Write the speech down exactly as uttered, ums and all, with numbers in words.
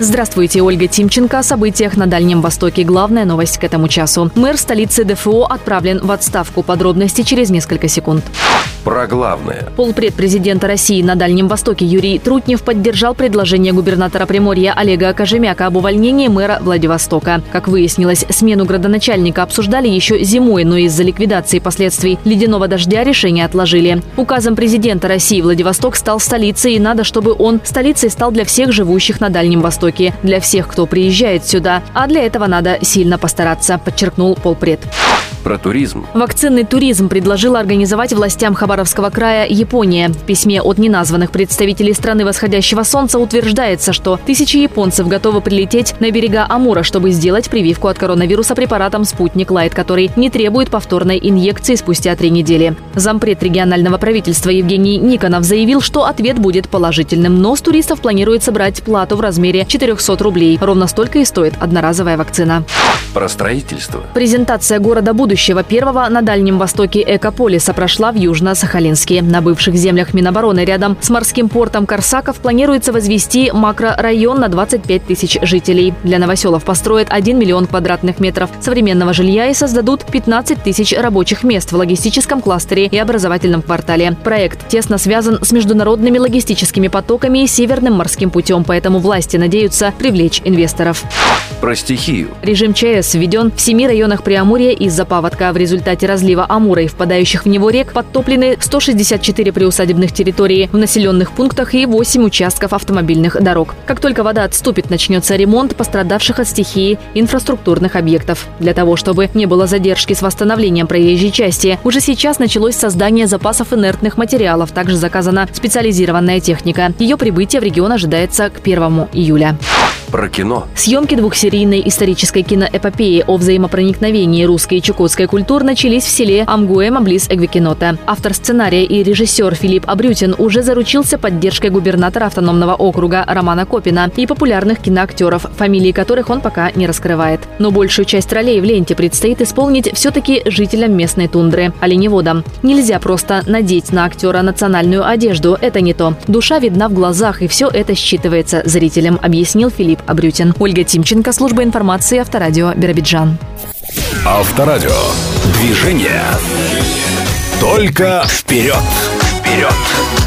Здравствуйте, Ольга Тимченко. О событиях на Дальнем Востоке. Главная новость к этому часу. Мэр столицы ДФО отправлен в отставку. Подробности через несколько секунд. Про главное. Полпред президента России на Дальнем Востоке Юрий Трутнев поддержал предложение губернатора Приморья Олега Кожемяка об увольнении мэра Владивостока. Как выяснилось, смену градоначальника обсуждали еще зимой, но из-за ликвидации последствий ледяного дождя решение отложили. Указом президента России Владивосток стал столицей, и надо, чтобы он столицей стал для всех живущих на Дальнем Востоке, для всех, кто приезжает сюда. А для этого надо сильно постараться, подчеркнул полпред. Про туризм. Вакцинный туризм предложила организовать властям Хабаровского края Япония. В письме от неназванных представителей страны восходящего солнца утверждается, что тысячи японцев готовы прилететь на берега Амура, чтобы сделать прививку от коронавируса препаратом «Спутник Лайт», который не требует повторной инъекции спустя три недели. Зампред регионального правительства Евгений Никонов заявил, что ответ будет положительным, но с туристов планируется брать плату в размере четырехсот рублей. Ровно столько и стоит одноразовая вакцина. Про строительство. Презентация города будущего первого на Дальнем Востоке экополиса прошла в Южно-Сахалинске. На бывших землях Минобороны рядом с морским портом Корсаков планируется возвести макрорайон на двадцать пять тысяч жителей. Для новоселов построят один миллион квадратных метров современного жилья и создадут пятнадцать тысяч рабочих мест в логистическом кластере и образовательном квартале. Проект тесно связан с международными логистическими потоками и Северным морским путем, поэтому власти надеются привлечь инвесторов. Про стихию. Режим ЧС введен в семи районах Преамурья из-за паводка. В результате разлива Амура и впадающих в него рек подтоплены сто шестьдесят четыре приусадебных территории в населенных пунктах и восемь участков автомобильных дорог. Как только вода отступит, начнется ремонт пострадавших от стихии инфраструктурных объектов. Для того, чтобы не было задержки с восстановлением проезжей части, уже сейчас началось создание запасов инертных материалов. Также заказана специализированная техника. Ее прибытие в регион ожидается к первому июля. Про кино. Съемки двухсерийной исторической киноэпопеи о взаимопроникновении русской и чукотской культур начались в селе Амгуэма близ Эгвекинота. Автор сценария и режиссер Филипп Абрютин уже заручился поддержкой губернатора автономного округа Романа Копина и популярных киноактеров, фамилии которых он пока не раскрывает. Но большую часть ролей в ленте предстоит исполнить все-таки жителям местной тундры – оленеводам. Нельзя просто надеть на актера национальную одежду, это не то. Душа видна в глазах, и все это считывается зрителям, объяснил Филипп Абрютин. Ольга Тимченко, служба информации, Авторадио, Биробиджан. Авторадио. Движение. Только вперед. Вперед.